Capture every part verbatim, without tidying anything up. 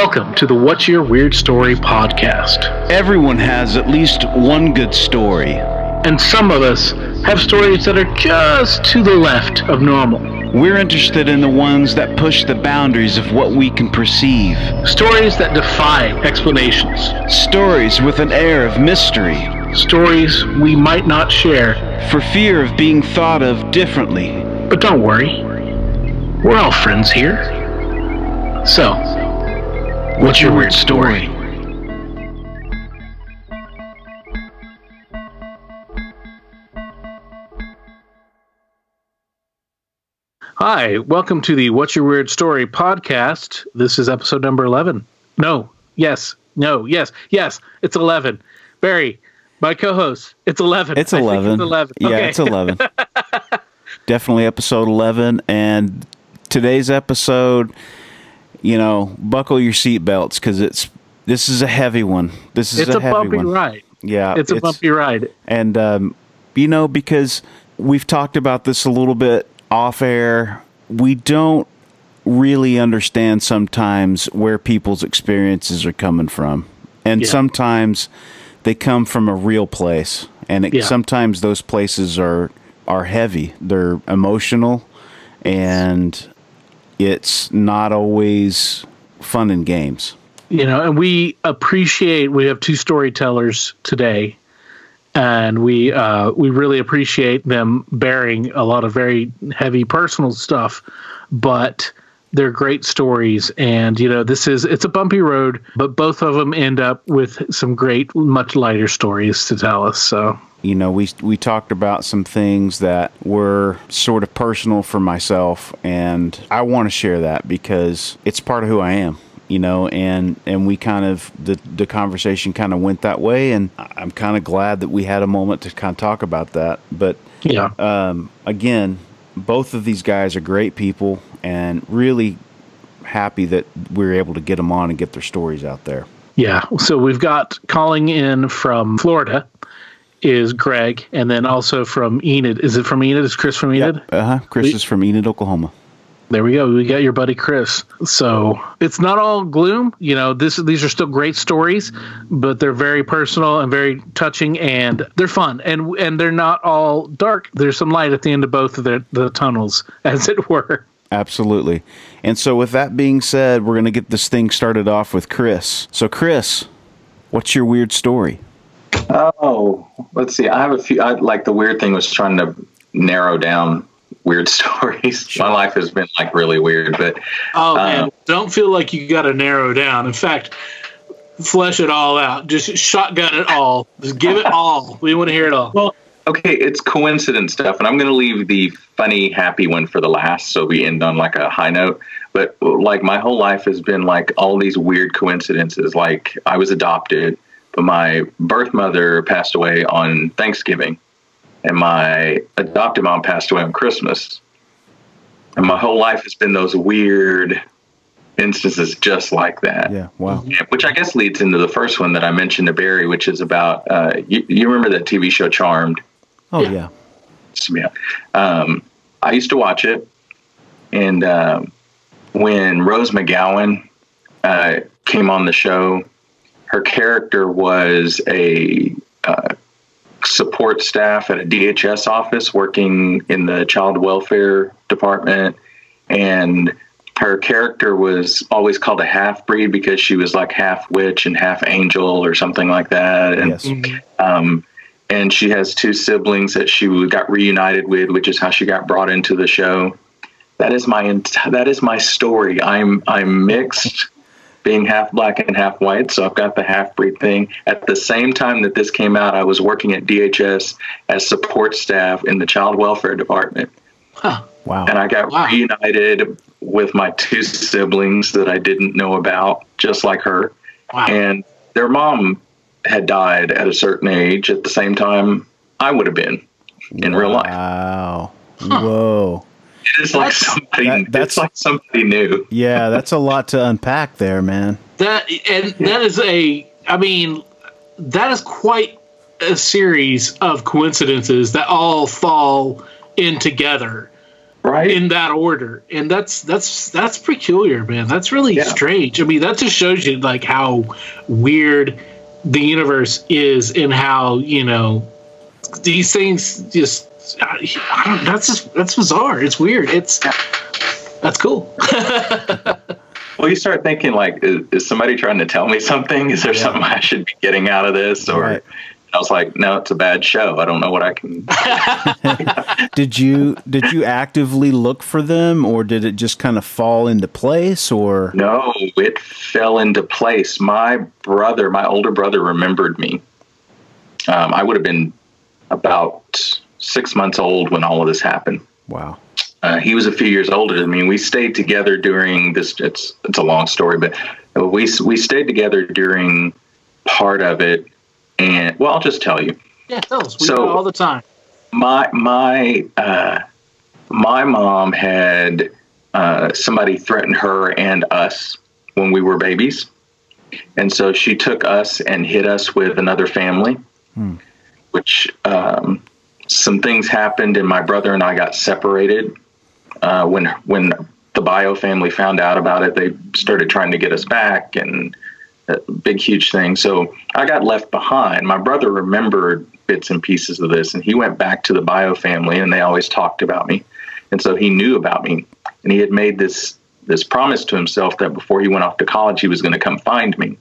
Welcome to the What's Your Weird Story podcast. Everyone has at least one good story. And some of us have stories that are just to the left of normal. We're interested in the ones that push the boundaries of what we can perceive. Stories that defy explanations. Stories with an air of mystery. Stories we might not share for fear of being thought of differently. But don't worry, we're all friends here. So, what's your weird story? Hi, welcome to the What's Your Weird Story podcast. This is episode number eleven. No, yes, no, yes, yes, it's eleven. Barry, my co-host, it's eleven. It's eleven. It's eleven. Yeah, okay. It's eleven. Definitely episode eleven. And today's episode, you know, buckle your seatbelts because it's this is a heavy one. This is it's a, a heavy bumpy one. ride. Yeah, it's a it's, bumpy ride. And um, you know, because we've talked about this a little bit off air, we don't really understand sometimes where people's experiences are coming from, and yeah. sometimes they come from a real place, and it, yeah. sometimes those places are are heavy. They're emotional, and it's not always fun and games. You know, and we appreciate, we have two storytellers today, and we uh, we really appreciate them bearing a lot of very heavy personal stuff, but they're great stories. And, you know, this is, it's a bumpy road, but both of them end up with some great, much lighter stories to tell us. So, you know, we we talked about some things that were sort of personal for myself, and I want to share that because it's part of who I am, you know, and, and we kind of, the, the conversation kind of went that way, and I'm kind of glad that we had a moment to kind of talk about that. But, yeah, um, again, both of these guys are great people, and really happy that we were able to get them on and get their stories out there. Yeah, so we've got calling in from Florida is Greg, and then also from Enid. Is it from Enid? Is Chris from Enid? Yep. Uh-huh. Chris we, is from Enid, Oklahoma. There we go. We got your buddy Chris. So it's not all gloom. You know, this these are still great stories, but they're very personal and very touching, and they're fun. And and they're not all dark. There's some light at the end of both of the, the tunnels, as it were. Absolutely. And so with that being said, we're going to get this thing started off with Chris. So Chris, what's your weird story? Oh, let's see. I have a few. I, like the weird thing was trying to narrow down weird stories. Sure. My life has been like really weird, but oh man, um, don't feel like you got to narrow down. In fact, flesh it all out. Just shotgun it all. Just give it all. We want to hear it all. Well, okay, it's coincidence stuff, and I'm going to leave the funny, happy one for the last, so we end on like a high note. But like my whole life has been like all these weird coincidences. Like I was adopted, but my birth mother passed away on Thanksgiving, and my adopted mom passed away on Christmas. And my whole life has been those weird instances just like that. Yeah, wow. Which I guess leads into the first one that I mentioned to Barry, which is about, uh, you, you remember that T V show Charmed? Oh, yeah. Yeah. Um, I used to watch it, and uh, when Rose McGowan uh, came on the show, her character was a uh, support staff at a D H S office working in the child welfare department. And her character was always called a half-breed because she was like half witch and half angel or something like that. And, yes. um, and she has two siblings that she got reunited with, which is how she got brought into the show. That is my, that is my story. I'm, I'm mixed, being half black and half white, so I've got the half-breed thing. At the same time that this came out, I was working at D H S as support staff in the child welfare department. Huh. Wow. And I got wow. reunited with my two siblings that I didn't know about, just like her. Wow. And their mom had died at a certain age at the same time I would have been in wow. real life. Wow. Huh. Whoa. It's like somebody. That, that's it's like somebody new. Yeah, that's a lot to unpack there, man. That and that is a. I mean, that is quite a series of coincidences that all fall in together. right? In that order. And that's that's that's peculiar, man. That's really Yeah. strange. I mean, that just shows you like how weird the universe is and how, you know, these things just I don't, that's just that's bizarre. It's weird. It's that's cool. Well, you start thinking like, is, is somebody trying to tell me something? Is there Yeah. something I should be getting out of this? Or Right. I was like, no, it's a bad show. I don't know what I can. Did you did you actively look for them, or did it just kind of fall into place? Or No, it fell into place. My brother, my older brother, remembered me. Um, I would have been about six months old when all of this happened. wow, Uh, he was a few years older than me. We stayed together during this. It's it's a long story, but we we stayed together during part of it. And well, I'll just tell you. Yeah, tell us. We So- do it all the time. My my uh, my mom had uh, somebody threaten her and us when we were babies, and so she took us and hid us with another family. Hmm. Which um, some things happened, and my brother and I got separated. Uh, when when the Bio family found out about it, they started trying to get us back, and a big huge thing. So I got left behind. My brother remembered bits and pieces of this, and he went back to the Bio family, and they always talked about me, and so he knew about me, and he had made this this promise to himself that before he went off to college, he was going to come find me,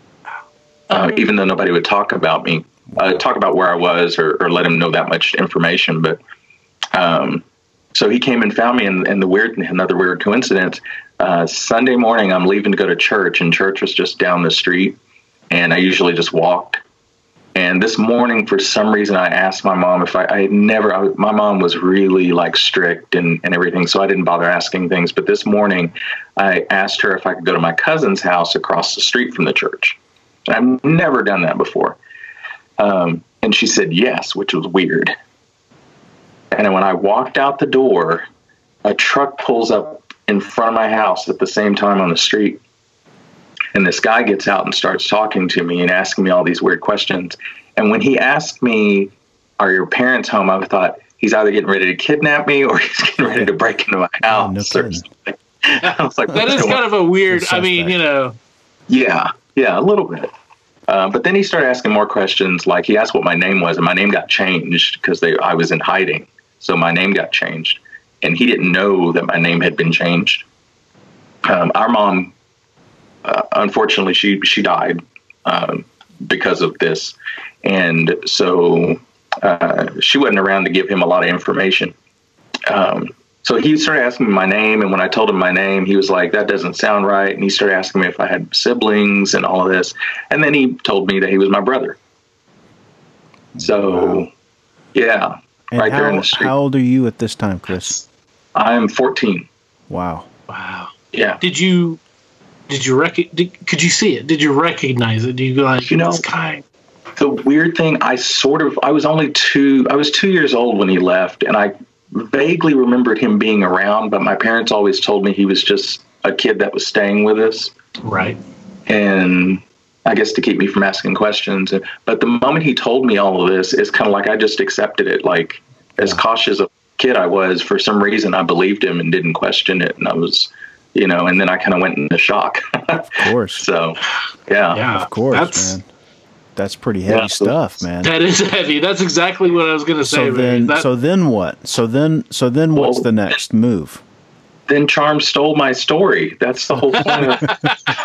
uh, even though nobody would talk about me, uh, talk about where I was, or, or let him know that much information. But um, so he came and found me, and, and the weird, another weird coincidence. Uh, Sunday morning, I'm leaving to go to church, and church was just down the street, and I usually just walked. And this morning, for some reason, I asked my mom if I, I had never, I, my mom was really like strict and, and everything, so I didn't bother asking things. But this morning, I asked her if I could go to my cousin's house across the street from the church. I've never done that before. Um, and she said yes, which was weird. And then when I walked out the door, a truck pulls up in front of my house at the same time on the street. And this guy gets out and starts talking to me and asking me all these weird questions. And when he asked me, are your parents home? I thought he's either getting ready to kidnap me or he's getting ready to break into my house. Oh, no or kidding. something. I was like, That what's is going kind on? of a weird. It's I mean, suspect. you know, Yeah, yeah, a little bit. Uh, but then he started asking more questions. Like he asked what my name was, and my name got changed because they I was in hiding. So my name got changed, and he didn't know that my name had been changed. Um, our mom, uh, unfortunately, she she died um, because of this, and so uh, she wasn't around to give him a lot of information. Um, So he started asking me my name, and when I told him my name, he was like, that doesn't sound right. And he started asking me if I had siblings and all of this. And then he told me that he was my brother. So, Wow. yeah, And right how, there in the street. how old are you at this time, Chris? I'm fourteen. Wow. wow. Yeah. Did you did you rec- did, could you see it? Did you recognize it? Do you go like, You know- this guy? The weird thing, I sort of, I was only two, I was two years old when he left, and I vaguely remembered him being around, but my parents always told me he was just a kid that was staying with us. Right. And I guess to keep me from asking questions. But the moment he told me all of this, it's kind of like I just accepted it. Like as cautious a kid I was, for some reason I believed him and didn't question it. And I was, you know, and then I kind of went into shock. Of course. So, yeah. Yeah. Of course, That's, man. That's pretty heavy Yeah. stuff, man. That is heavy. That's exactly what I was going to say. So man. then, That- so then what? So then, so then, what's Well, the next move? Then Charm stole my story. That's the whole point of it.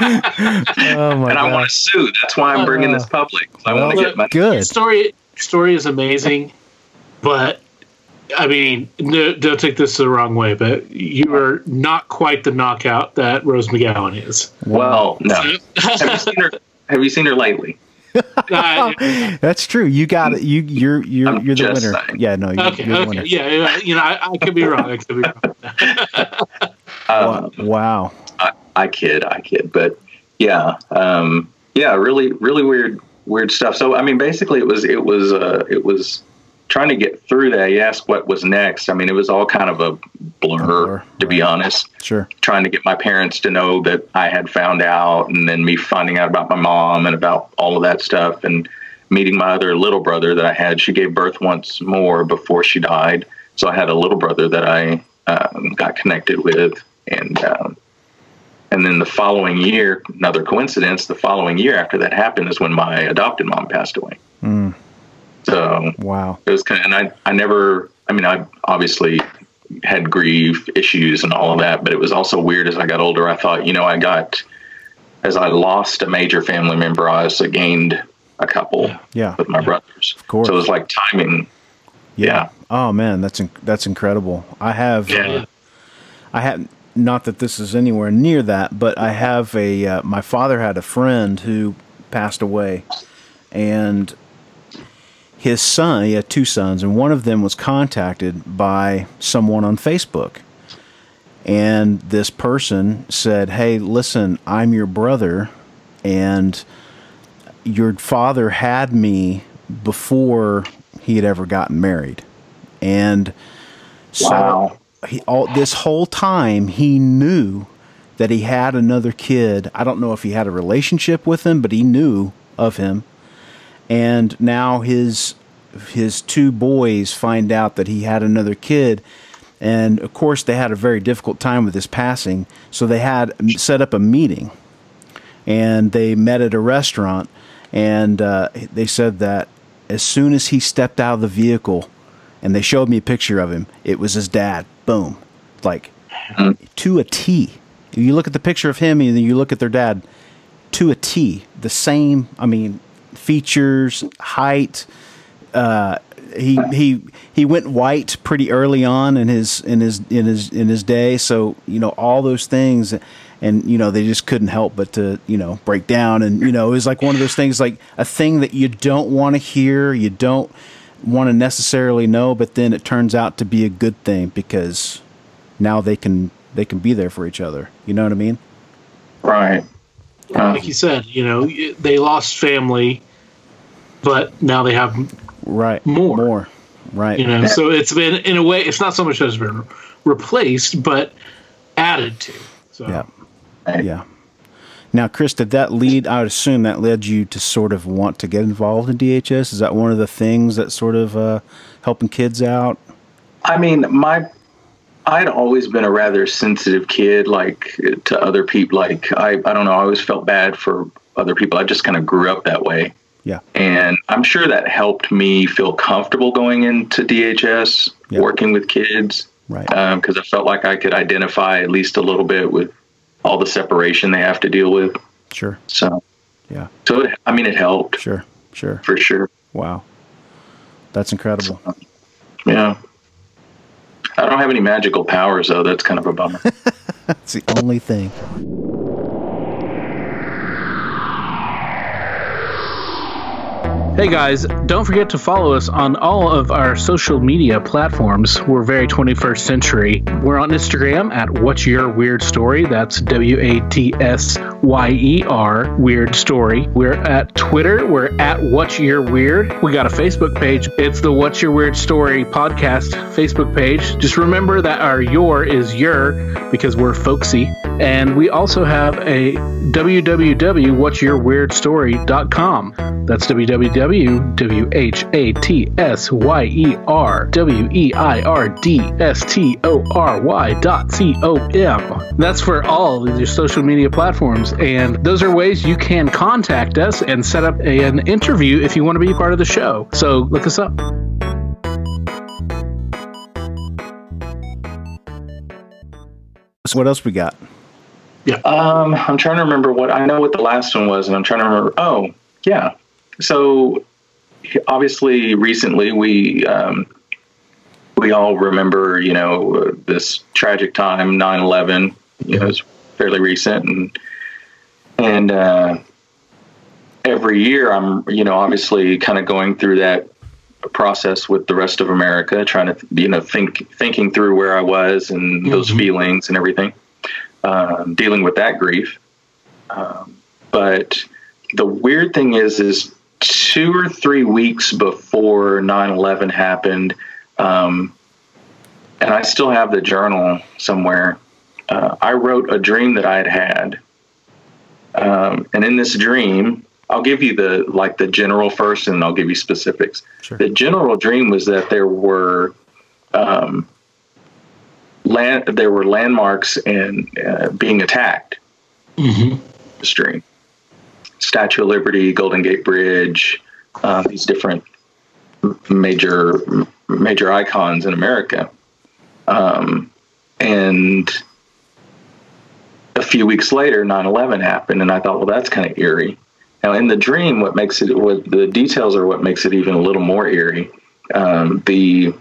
Oh my And I want to sue. That's why I'm bringing this public. I want to Well, get my good. story story is amazing, but I mean, no, don't take this the wrong way, but you are not quite the knockout that Rose McGowan is. Well, no. Have you seen her? Have you seen her lately? Uh, That's true. You got it. You, you're, you're, I'm you're the just winner. saying. Yeah, no, you're, okay, you're the okay, winner. yeah, yeah, you know, I, I could be wrong. I could be wrong. Um, Wow. I, I kid, I kid, but yeah, um, yeah, really, really weird, weird stuff. So, I mean, basically, it was, it was, uh, it was trying to get through that. You asked what was next. I mean, it was all kind of a blur, Blur, to be honest. Sure. Trying to get my parents to know that I had found out, and then me finding out about my mom and about all of that stuff, and meeting my other little brother that I had. She gave birth once more before she died, so I had a little brother that I um, got connected with. And, um, and then the following year, another coincidence, the following year after that happened is when my adopted mom passed away. Mm. So wow, it was kind of, and I, I never, I mean, I obviously had grief issues and all of that, but it was also weird as I got older. I thought, you know, I got, as I lost a major family member, I also gained a couple yeah. with my yeah. brothers. Of course. So it was like timing. Yeah. yeah. Oh man, that's, in, that's incredible. I have, yeah. uh, I had, not that this is anywhere near that, but I have a, uh, my father had a friend who passed away, and his son, he had two sons, and one of them was contacted by someone on Facebook. And this person said, hey, listen, I'm your brother, and your father had me before he had ever gotten married. And so wow. he, all, this whole time, he knew that he had another kid. I don't know if he had a relationship with him, but he knew of him. And now his his two boys find out that he had another kid, and of course they had a very difficult time with his passing. So they had set up a meeting, and they met at a restaurant, and uh, they said that as soon as he stepped out of the vehicle, and they showed me a picture of him, it was his dad. Boom, like mm-hmm. to a T. You look at the picture of him, and then you look at their dad, to a T. The same, I mean, features, height. Uh, he he he went white pretty early on in his in his in his in his day. So you know all those things, and you know they just couldn't help but to you know break down. And you know it was like one of those things, like a thing that you don't want to hear, you don't want to necessarily know, but then it turns out to be a good thing because now they can they can be there for each other. You know what I mean? Right. Um, like you said, you know, they lost family, but now they have right more. More. Right. You know, so it's been, in a way, it's not so much that it's been replaced, but added to. So. Yeah. Yeah. Now, Chris, did that lead, I would assume that led you to sort of want to get involved in D H S? Is that one of the things that sort of uh, helping kids out? I mean, my, I'd always been a rather sensitive kid, like to other people. Like, I, I don't know, I always felt bad for other people. I just kind of grew up that way. Yeah. And I'm sure that helped me feel comfortable going into D H S, yep. working with kids. Right. Because um, I felt like I could identify at least a little bit with all the separation they have to deal with. Sure. So, yeah. So, it, I mean, it helped. Sure. Sure. For sure. Wow. That's incredible. So, yeah. I don't have any magical powers, though. That's kind of a bummer. That's the only thing. Hey guys, don't forget to follow us on all of our social media platforms. We're very twenty-first century. We're on Instagram at What's Your Weird Story. That's W A T S Y E R, Weird Story. We're at Twitter. We're at What's Your Weird. We got a Facebook page. It's the What's Your Weird Story podcast Facebook page. Just remember that our your is your because we're folksy. And we also have a w w w dot what's your weird story dot com. That's w w w dot w h a t s y e r w e i r d s t o r y dot com. That's for all of your social media platforms, and those are ways you can contact us and set up a, an interview if you want to be part of the show. So look us up. So what else we got? Yeah. Um, I'm trying to remember what I know what the last one was, and I'm trying to remember. Oh, yeah. So obviously, recently we um, we all remember, you know, uh, this tragic time, nine eleven. You know, it's fairly recent, and and uh, every year I'm, you know, obviously kind of going through that process with the rest of America, trying to, you know, think thinking through where I was and mm-hmm. those feelings and everything. Um, dealing with that grief. Um, but the weird thing is, is two or three weeks before nine eleven happened, um, and I still have the journal somewhere, uh, I wrote a dream that I had had. Um, and in this dream, I'll give you the, like the general first, and I'll give you specifics. Sure. The general dream was that there were, um, land there were landmarks and uh, being attacked. Mm-hmm. The stream, Statue of Liberty, Golden Gate Bridge, uh, these different major major icons in America. Um, and a few weeks later, nine eleven happened, and I thought, well, that's kind of eerie. Now, in the dream, what makes it, what the details are what makes it even a little more eerie. Um, the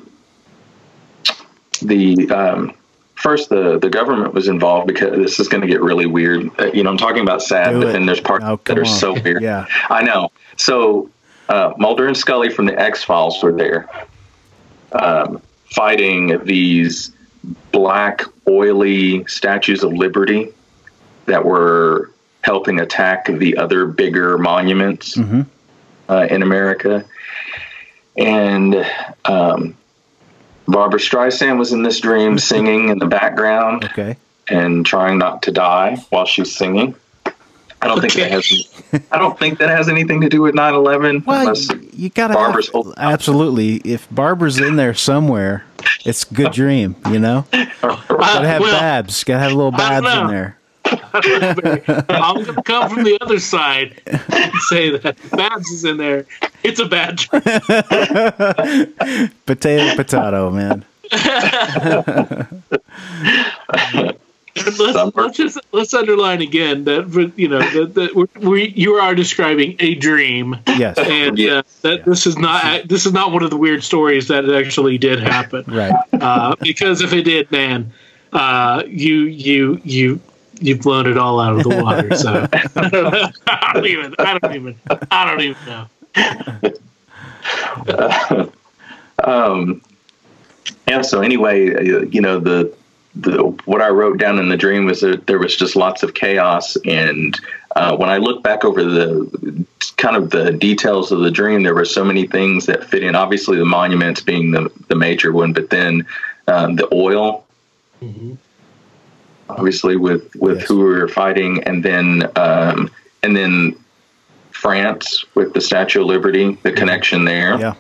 the um, first, the the government was involved, because this is going to get really weird. Uh, you know, I'm talking about sad, Do but it. then there's parts Oh, that come are on. so weird. Yeah. I know. So uh, Mulder and Scully from the X-Files were there, um, fighting these black, oily statues of liberty that were helping attack the other bigger monuments Mm-hmm. uh, in America. And um, Barbara Streisand was in this dream singing in the background Okay. and trying not to die while she's singing. I don't think Okay. that has. I don't think that has anything to do with nine eleven. Well, unless you, you gotta Barbara's have, whole- absolutely. If Barbara's in there somewhere, it's a good dream. You know, gotta have well, Babs. Gotta have little I don't Babs in know. there. I'm going to come from the other side and say that Babs is in there. It's a bad dream. Potato, potato, man. let's, let's just let's underline again that you know that, that we, we you are describing a dream, Yes. and Yeah. uh, that this is not this is not one of the weird stories that actually did happen. Right. Uh, because if it did, man, uh, you you you you've blown it all out of the water. So I don't even I don't even I don't even know. um, yeah. So anyway, uh, you know, the the what I wrote down in the dream was that there was just lots of chaos, and uh, when I look back over the kind of the details of the dream, there were so many things that fit in. Obviously, the monuments being the the major one, but then um, the oil. Mm-hmm. Obviously, with with Yes. who we were fighting, and then um, and then France with the Statue of Liberty, the connection there. Yeah.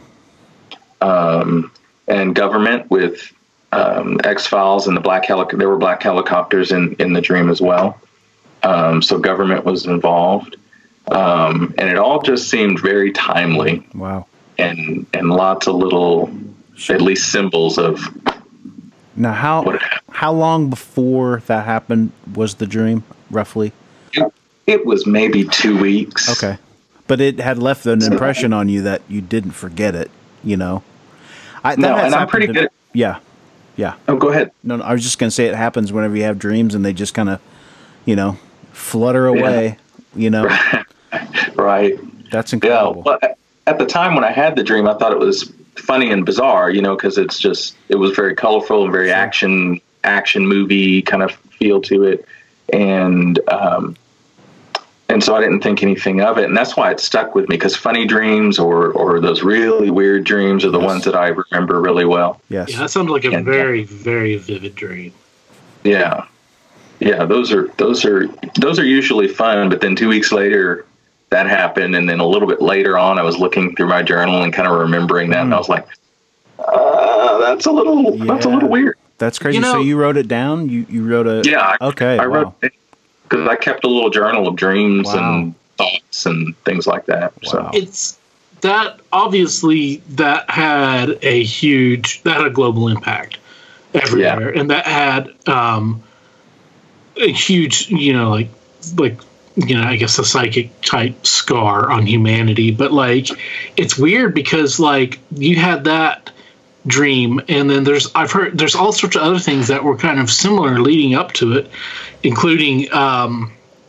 Um, and government with um, X-Files and the black helic- there were black helicopters in, in the dream as well. Um, so government was involved. Um, and it all just seemed very timely, Wow. and, and lots of little, at least symbols of Now, how what had happened. how long before that happened was the dream, roughly? It, it was maybe two weeks. Okay. But it had left an impression on you that you didn't forget it, you know? I, that No, has and I'm happened pretty to- good. Yeah. Yeah. Oh, go ahead. No, no, I was just going to say it happens whenever you have dreams and they just kind of, you know, flutter away, you know? Right. That's Yeah. incredible. Well, at the time when I had the dream, I thought it was funny and bizarre, you know, because it's just, it was very colorful and very Sure. action, action movie kind of feel to it. And, um, and so I didn't think anything of it. And that's why it stuck with me, because funny dreams or, or those really weird dreams are the Yes. ones that I remember really well. Yes. Yeah, that sounds like a And- very very vivid dream. Yeah. Yeah. Those are, those are, those are usually fun. But then two weeks later, that happened. And then a little bit later on, I was looking through my journal and kind of remembering that. Mm. And I was like, uh, that's a little, that's a Yeah. little weird. That's crazy. You know- so you wrote it down? You you wrote a... Yeah. I, Okay. I wow. wrote it because I kept a little journal of dreams Wow. and thoughts and things like that. Wow. So It's that obviously that had a huge that had a global impact everywhere, and that had um, a huge, you know, like like you know, I guess a psychic type scar on humanity. But like, it's weird because like you had that dream, and then there's I've heard there's all sorts of other things that were kind of similar leading up to it, including um,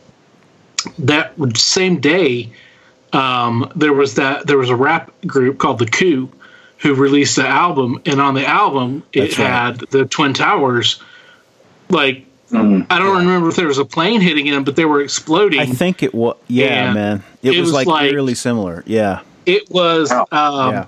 that same day. Um, there was that there was a rap group called The Coup who released the album, and on the album it That's right. had the Twin Towers. Like mm, I don't remember if there was a plane hitting them, but they were exploding. I think it was... Yeah, And man. It, it was, was like, like- eerily similar. Yeah. it was Wow. um, yeah.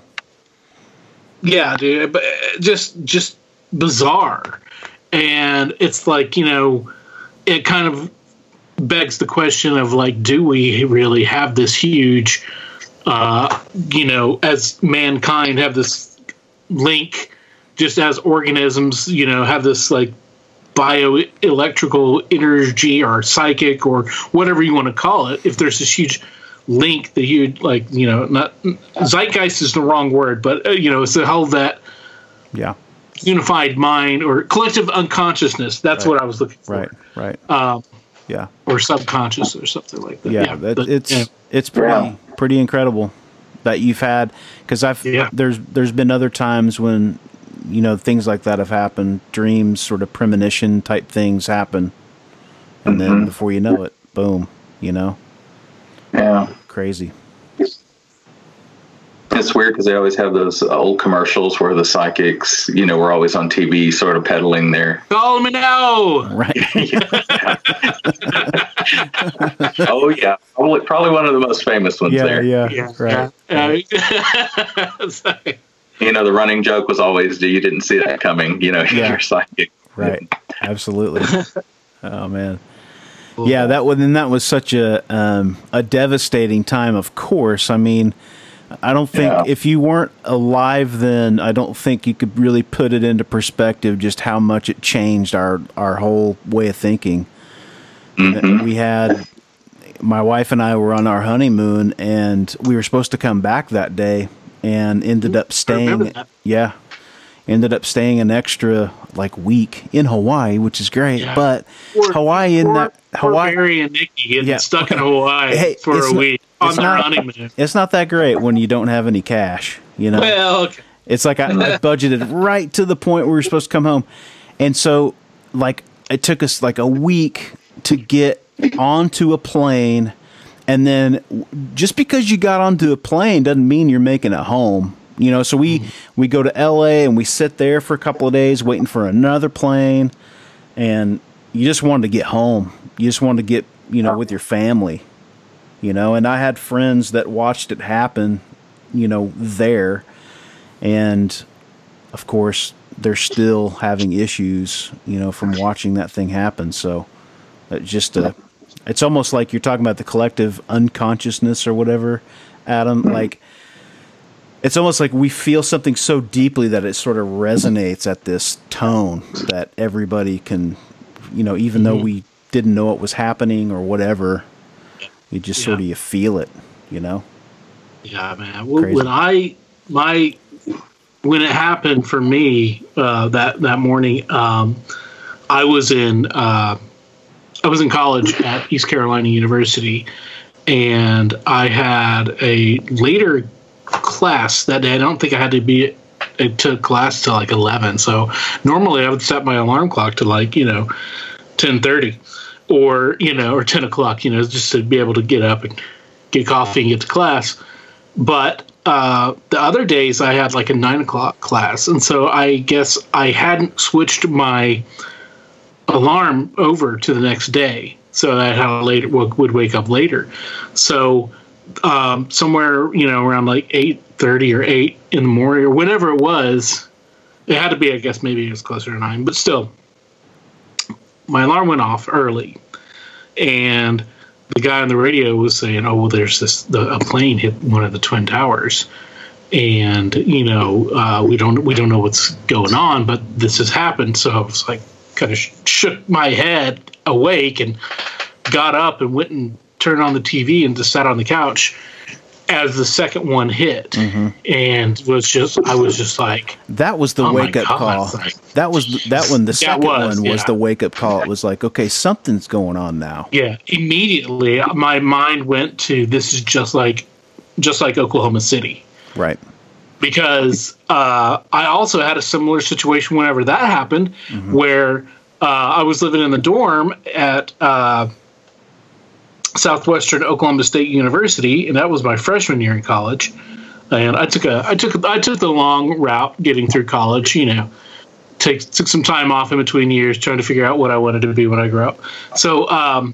yeah, dude, but just just bizarre, and it's like, you know, it kind of begs the question of like, do we really have this huge, uh, you know, as mankind have this link just as organisms, you know, have this like bioelectrical energy or psychic or whatever you want to call it, if there's this huge link that you like, you know, not zeitgeist is the wrong word, but uh, you know, it's the whole that yeah unified mind or collective unconsciousness. That's right. what I was looking for. Right, right. Um, yeah, or subconscious or something like that. Yeah, yeah that, but, it's yeah. it's pretty Yeah. pretty incredible that you've had, because I've Yeah. there's there's been other times when, you know, things like that have happened, dreams, sort of premonition type things happen, and then before you know it, boom, you know, Yeah. crazy. It's weird because they always have those old commercials where the psychics, you know, were always on T V sort of peddling their. Call me now. Right. Oh, yeah. Probably, probably one of the most famous ones yeah, there. yeah, Yeah, right. yeah. It's like- You know, the running joke was always, you didn't see that coming, you know, Yeah. you're psychic. Right. Absolutely. Oh man. Yeah, that was and that was such a um, a devastating time. Of course, I mean, I don't think Yeah. if you weren't alive then, I don't think you could really put it into perspective just how much it changed our our whole way of thinking. Mhm. We had my wife and I were on our honeymoon, and we were supposed to come back that day, and ended up remember staying. that. Yeah, ended up staying an extra like week in Hawaii, which is great. Yeah. But Poor- Hawaii in poor- that poor Hawaii, Barry and Nikki getting Yeah. stuck in Hawaii Hey, for it's a not- week on it's their not- honeymoon. it's not that great when you don't have any cash. You know, Well, okay. it's like I, I budgeted right to the point where we were supposed to come home, and so like it took us like a week to get onto a plane, and then just because you got onto a plane doesn't mean you're making it home. You know, so we we go to L A and we sit there for a couple of days waiting for another plane, and you just wanted to get home. You just wanted to get, you know, with your family. You know, and I had friends that watched it happen, you know, there, and of course they're still having issues, you know, from watching that thing happen. So it's just a, it's almost like you're talking about the collective unconsciousness or whatever, Adam. Like it's almost like we feel something so deeply that it sort of resonates at this tone that everybody can, you know, even though we didn't know it was happening or whatever, you just sort of Yeah. you feel it, you know. Yeah, man. Well, Crazy. when I my when it happened for me uh, that that morning, um, I was in uh, I was in college at East Carolina University, and I had a later class that day. I don't think I had to be it took class till like eleven. So normally I would set my alarm clock to like you know ten thirty or you know or ten o'clock. You know, just to be able to get up and get coffee and get to class. But uh, the other days I had like a nine o'clock class, and so I guess I hadn't switched my alarm over to the next day, so that how later would wake up later. So um, somewhere you know around like eight thirty or eight in the morning or whenever it was, it had to be. I guess maybe it was closer to nine, but still, my alarm went off early, and the guy on the radio was saying, "Oh, well, there's this the, a plane hit one of the twin towers, and you know uh, we don't we don't know what's going on, but this has happened." So I was like, kind of sh- shook my head awake and got up and went and turned on the T V and just sat on the couch as the second one hit, Mm-hmm. and was just I was just like, That was the Oh my wake up God. call. That was the, that one. The That second was, one was yeah. the wake up call. It was like, okay, something's going on now. yeah, immediately my mind went to this is just like just like Oklahoma City. Right. Because uh, I also had a similar situation whenever that happened, Mm-hmm. where uh, I was living in the dorm at uh, Southwestern Oklahoma State University, and that was my freshman year in college. And I took a I took I took the long route getting through college. You know, take took some time off in between years trying to figure out what I wanted to be when I grew up. So um,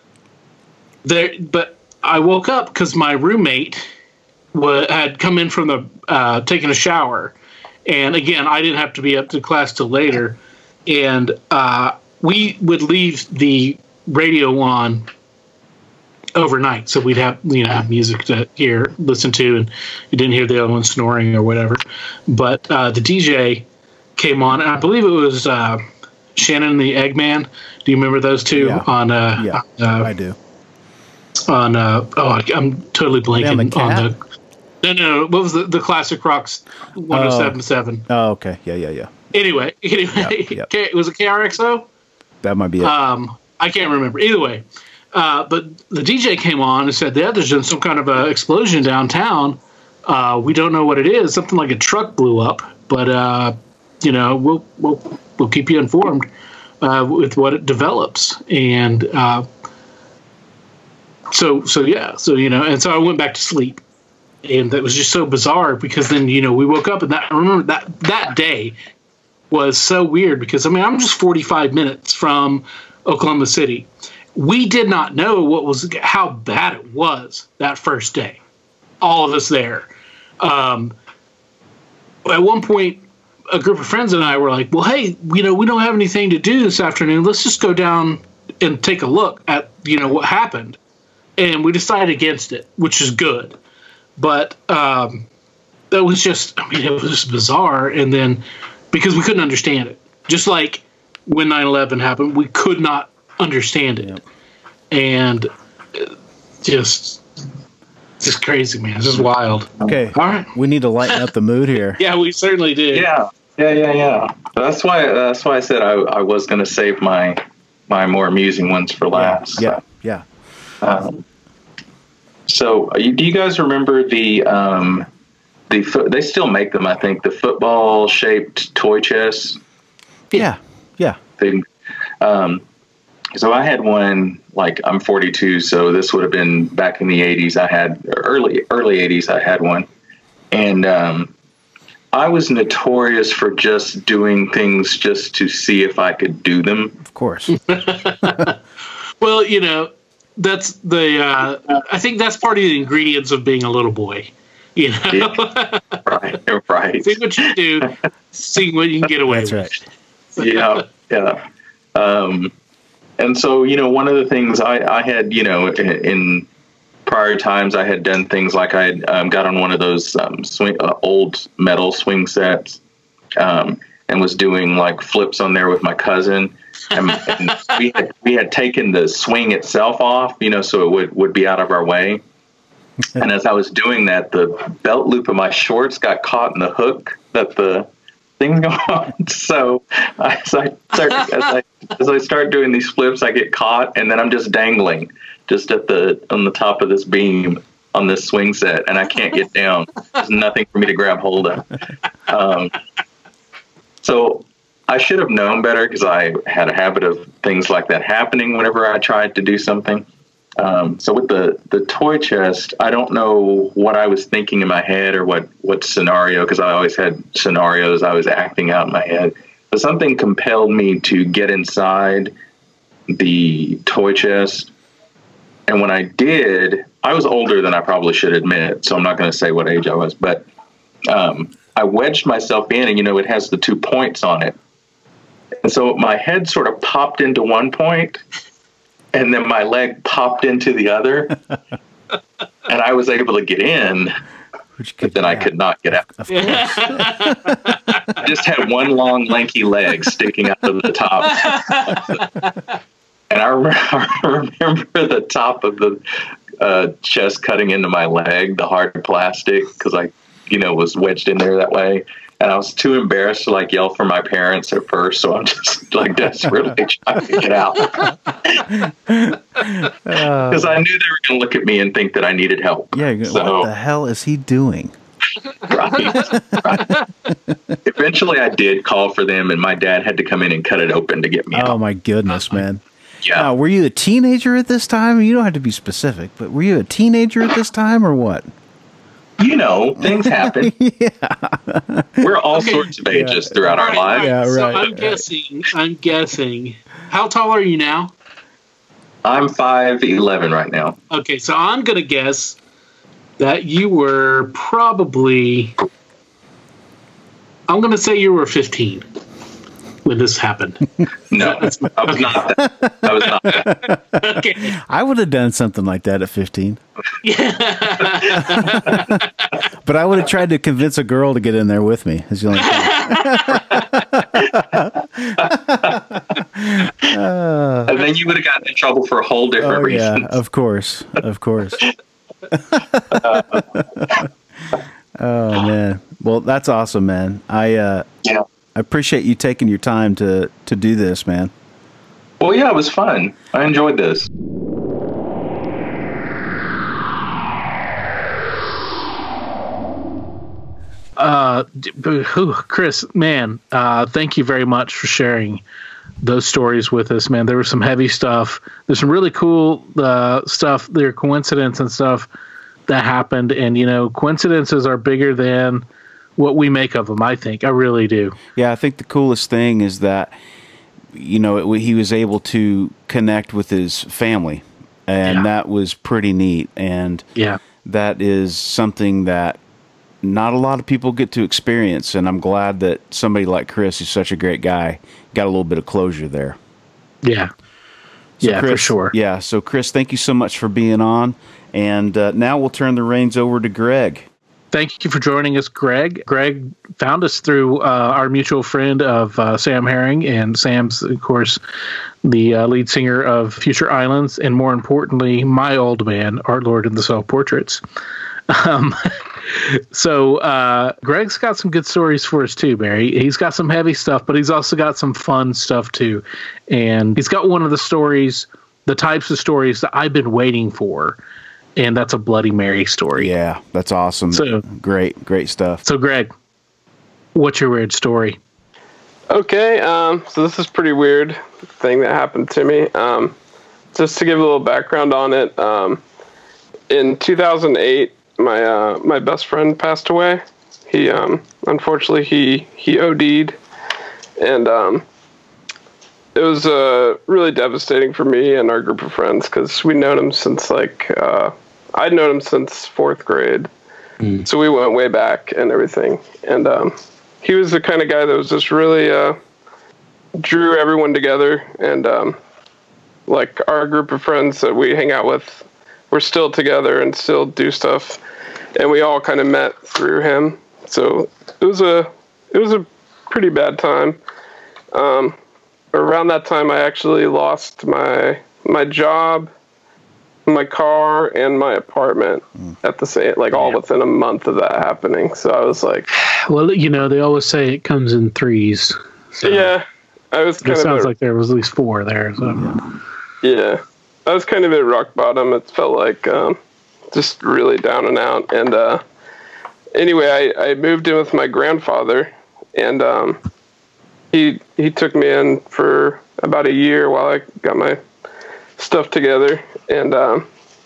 there, but I woke up because my roommate wa- had come in from the uh, taking a shower, and again I didn't have to be up to class till later, and uh, we would leave the radio on overnight, so we'd have you know have music to hear, listen to, and you didn't hear the other one snoring or whatever. But uh, the D J came on. And I believe it was uh, Shannon and the Eggman. Do you remember those two Yeah. on? Uh, Yeah, uh, I do. On uh, oh, I'm totally blanking on the cat? on the. No, no, no. What was the, the classic rocks one oh seven seven? Oh, okay. Yeah, yeah, yeah. Anyway, anyway, Yep, yep. K, was it K R X O? That might be it. Um, I can't remember. Either way, uh, but the D J came on and said, "Yeah, there's been some kind of a explosion downtown. Uh, we don't know what it is. Something like a truck blew up, but uh, you know, we'll we'll we'll keep you informed uh, with what it develops." And uh, so so yeah, so you know, and so I went back to sleep. And that was just so bizarre because then, you know, we woke up and that, I remember that that day was so weird because, I mean, I'm just forty-five minutes from Oklahoma City. We did not know what was, how bad it was that first day. All of us there. Um, at one point, a group of friends and I were like, well, hey, you know, we don't have anything to do this afternoon. Let's just go down and take a look at, you know, what happened. And we decided against it, which is good. But um, that was just, I mean, it was just bizarre. And then because we couldn't understand it, just like when nine eleven happened, we could not understand it. Yep. And just, just crazy, man. It's just wild. Okay. All right. We need to lighten up the mood here. Yeah, we certainly did. Yeah. Yeah, yeah, yeah. That's why, that's why I said I, I was going to save my, my more amusing ones for last. Yeah. Yeah. yeah. Um, So, do you guys remember the um, the fo- they still make them? I think the football shaped toy chests. Yeah, yeah. Thing. Um, so I had one. Like I'm forty-two, so this would have been back in the eighties. I had early early eighties. I had one, and um, I was notorious for just doing things just to see if I could do them. Of course. Well, you know. That's the. Uh, I think that's part of the ingredients of being a little boy. You know, Yeah. right, right. See what you do, see what you can get away That's with. right. yeah, yeah. Um, and so, you know, one of the things I, I had, you know, in, in prior times, I had done things like I had um, got on one of those um, swing, uh, old metal swing sets um, and was doing like flips on there with my cousin. And, and we had, we had taken the swing itself off, you know, so it would, would be out of our way. And as I was doing that, the belt loop of my shorts got caught in the hook that the thing going on. So as I start, as I, as I start doing these flips, I get caught, and then I'm just dangling just at the on the top of this beam on this swing set, and I can't get down. There's nothing for me to grab hold of. Um, so. I should have known better because I had a habit of things like that happening whenever I tried to do something. Um, so with the, the toy chest, I don't know what I was thinking in my head or what, what scenario, because I always had scenarios I was acting out in my head. But something compelled me to get inside the toy chest. And when I did, I was older than I probably should admit, so I'm not going to say what age I was. But um, I wedged myself in, and, you know, it has the two points on it. And so my head sort of popped into one point, and then my leg popped into the other, and I was able to get in, but then I could not get out. Of course. I just had one long, lanky leg sticking out of the top. And I remember, I remember the top of the uh, chest cutting into my leg, the hard plastic, because I, you know, was wedged in there that way. And I was too embarrassed to like yell for my parents at first, so I'm just like desperately trying to get out because uh, I knew they were going to look at me and think that I needed help. Yeah, so, what the hell is he doing? Right, right. Eventually, I did call for them, and my dad had to come in and cut it open to get me oh, out. Oh my goodness, man! Yeah. Now, were you a teenager at this time? You don't have to be specific, but were you a teenager at this time, or what? You know, things happen. Yeah. We're all Okay. sorts of ages Yeah. throughout All our right, lives. Yeah, So right, I'm right. guessing. I'm guessing. How tall are you now? I'm five eleven right now. Okay, so I'm gonna guess that you were probably. I'm gonna say you were fifteen when this happened. No, I was not that. I was not that. Okay. I would have done something like that at fifteen. Yeah. But I would have tried to convince a girl to get in there with me. Is the only thing. And then you would have gotten in trouble for a whole different Oh reason. yeah, of course, of course. Oh man, well that's awesome, man. I uh, Yeah. I appreciate you taking your time to to do this, man. Well, yeah, it was fun. I enjoyed this. Uh, d- whew, Chris, man, uh, thank you very much for sharing those stories with us, man. There was some heavy stuff. There's some really cool uh, stuff. There, coincidence and stuff that happened, and you know, coincidences are bigger than what we make of them. I think I really do. Yeah, I think the coolest thing is that you know it, he was able to connect with his family, and Yeah. that was pretty neat. And Yeah, that is something that not a lot of people get to experience, and I'm glad that somebody like Chris, who's such a great guy, got a little bit of closure there. yeah, So yeah, for Chris, sure. Yeah, so Chris, thank you so much for being on, and uh, now we'll turn the reins over to Greg. Thank you for joining us, Greg. Greg found us through uh, our mutual friend of uh, Sam Herring, and Sam's, of course, the uh, lead singer of Future Islands, and more importantly, my old man, Art Lord and the Self Portraits. Um, so uh, Greg's got some good stories for us too, Barry. He's got some heavy stuff, but he's also got some fun stuff too. And he's got one of the stories, the types of stories that I've been waiting for, and that's a Bloody Mary story. Yeah, that's awesome. So- great, great stuff. So, Greg, what's your weird story? Okay, um, so this is a pretty weird thing that happened to me. Um, just to give a little background on it, um, in two thousand eight, my uh, my best friend passed away. He um, unfortunately he he O D'd, and um, it was uh, really devastating for me and our group of friends because we'd known him since like uh, I'd known him since fourth grade, mm. so we went way back and everything, and um, he was the kind of guy that was just really uh, drew everyone together, and um, like our group of friends that we hang out with, we're still together and still do stuff, and we all kind of met through him. So it was a it was a pretty bad time. Um, around that time, I actually lost my my job, my car, and my apartment mm. at the same, like all within a month of that happening. So I was like, well, you know, they always say it comes in threes. So yeah, I was kind it of. sounds a, like there was at least four there. So. Yeah, I was kind of at rock bottom. It felt like um, just really down and out. And uh, anyway, I, I moved in with my grandfather, and um, he he took me in for about a year while I got my stuff together. And um,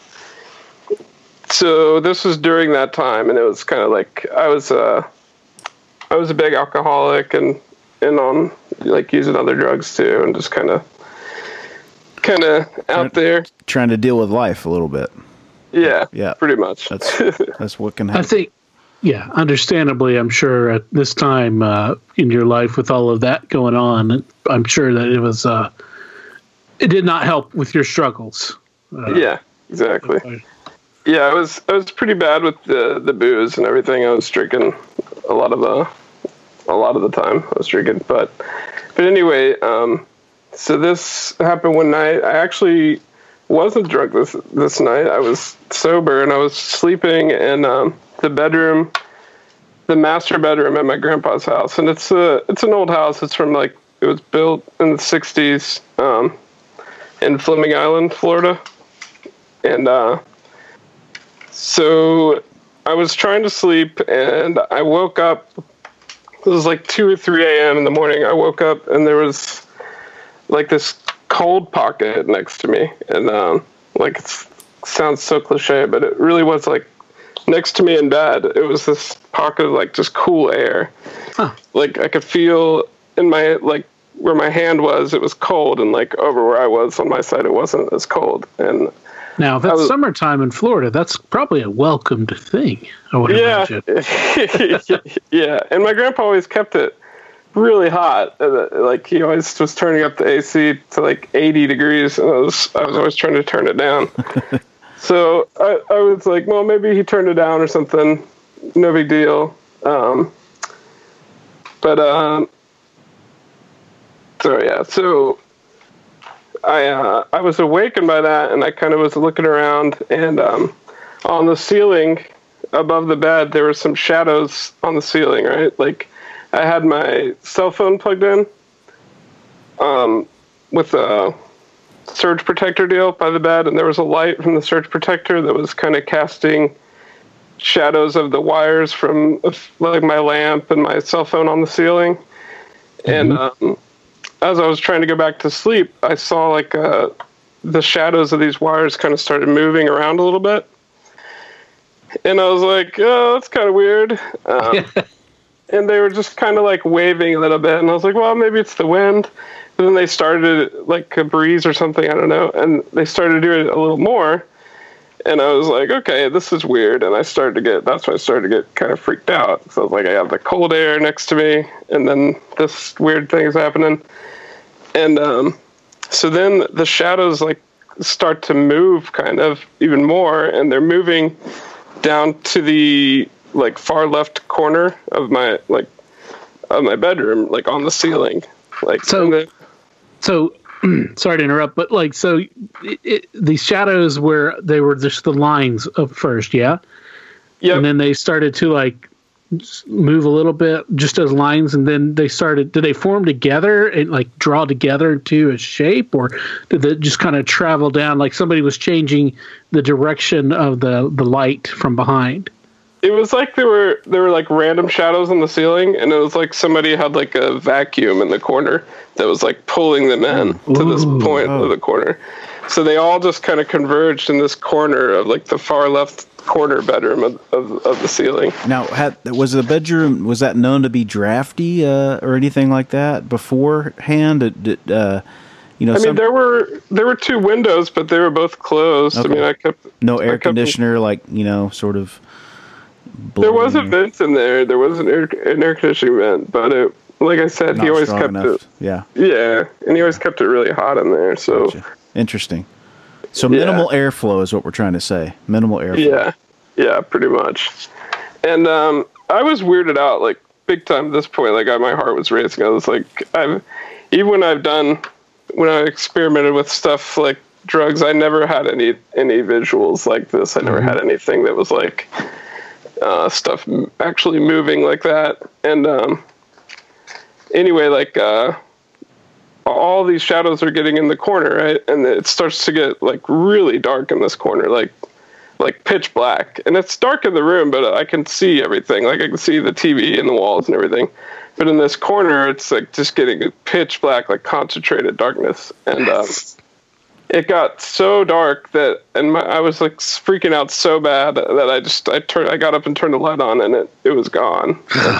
so this was during that time, and it was kind of like I was uh, I was a big alcoholic and and on like using other drugs too, and just kind of. kind of out there trying to deal with life a little bit. Yeah, yeah, pretty much. That's that's what can happen. I think, yeah, understandably, I'm sure at this time uh, in your life with all of that going on, I'm sure that it was uh, it did not help with your struggles. Uh, yeah, exactly. Yeah, I was I was pretty bad with the the booze and everything. I was drinking a lot of the a lot of the time. I was drinking, but but anyway. Um, So this happened one night. I actually wasn't drunk this this night. I was sober, and I was sleeping in um, the bedroom, the master bedroom at my grandpa's house. And it's a it's an old house. It's from like it was built in the sixties um, in Fleming Island, Florida. And uh, so I was trying to sleep, and I woke up. It was like two or three a.m. in the morning. I woke up, and there was like this cold pocket next to me, and um, like it sounds so cliche, but it really was like next to me in bed. It was this pocket of like just cool air. Huh. Like I could feel in my like where my hand was, it was cold, and like over where I was on my side, it wasn't as cold. And now, if it's was, summertime in Florida, that's probably a welcomed thing. I would yeah, imagine. yeah, and my grandpa always kept it really hot. Like he always was turning up the A C to like eighty degrees, and I was I was always trying to turn it down. So I, I was like, well, maybe he turned it down or something. No big deal. Um, but um, So yeah, so I uh, I was awakened by that, and I kind of was looking around, and um, on the ceiling above the bed, there were some shadows on the ceiling, right? Like, I had my cell phone plugged in um, with a surge protector deal by the bed, and there was a light from the surge protector that was kind of casting shadows of the wires from, like, my lamp and my cell phone on the ceiling. Mm-hmm. And um, as I was trying to go back to sleep, I saw, like, uh, the shadows of these wires kind of started moving around a little bit. And I was like, oh, that's kind of weird. Um, and they were just kind of like waving a little bit. And I was like, well, maybe it's the wind. But then they started like a breeze or something, I don't know. And they started doing it a little more. And I was like, okay, this is weird. And I started to get, that's when I started to get kind of freaked out. So I was like, I have the cold air next to me. And then this weird thing is happening. And um, so then the shadows like start to move kind of even more. And they're moving down to the like far left corner of my like of my bedroom, like on the ceiling, like so. The, so, sorry to interrupt, but like so, it, it, these shadows were they were just the lines up first, yeah, yeah, and then they started to like move a little bit just as lines, and then they started. Did they form together and like draw together to a shape, or did they just kind of travel down like somebody was changing the direction of the the light from behind? It was like there were there were like random shadows on the ceiling, and it was like somebody had like a vacuum in the corner that was like pulling them in Ooh, to this point oh. of the corner. So they all just kind of converged in this corner of like the far left corner bedroom of, of, of the ceiling. Now, had, was the bedroom, was that known to be drafty uh, or anything like that beforehand? Did, uh, you know, I some, mean, there were there were two windows, but they were both closed. Okay. I mean, I kept no air kept, conditioner, like you know, sort of. There was a vent in there. There was an air, an air conditioning vent, but it, like I said, Not he always kept enough. it. Yeah. Yeah, and he always kept it really hot in there. So gotcha. Interesting. So yeah. minimal airflow is what we're trying to say. Minimal airflow. Yeah, yeah, pretty much. And um, I was weirded out, like big time at this point. Like I, my heart was racing. I was like, I've even when I've done when I experimented with stuff like drugs, I never had any any visuals like this. I never mm-hmm. had anything that was like. Uh, stuff actually moving like that. And um, anyway, like uh, all these shadows are getting in the corner, right? And it starts to get like really dark in this corner, like like pitch black. And it's dark in the room, but I can see everything. Like I can see the T V and the walls and everything. But in this corner, it's like just getting pitch black, like concentrated darkness. And um, it got so dark that, and my, I was like freaking out so bad that I just I turned I got up and turned the light on, and it, it was gone.